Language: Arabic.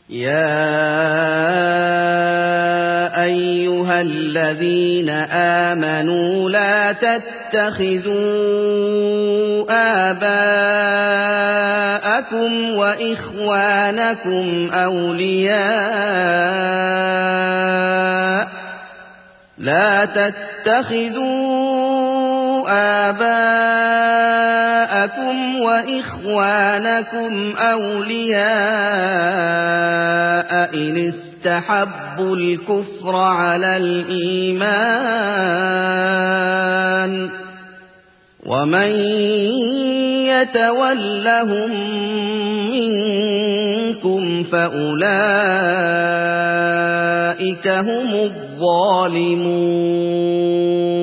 يا أيها الذين آمنوا لا تتخذوا آباءكم وإخوانكم أولياء إن استحبوا الكفر على الإيمان ومن يتولهم منكم فأولئك هم الظالمون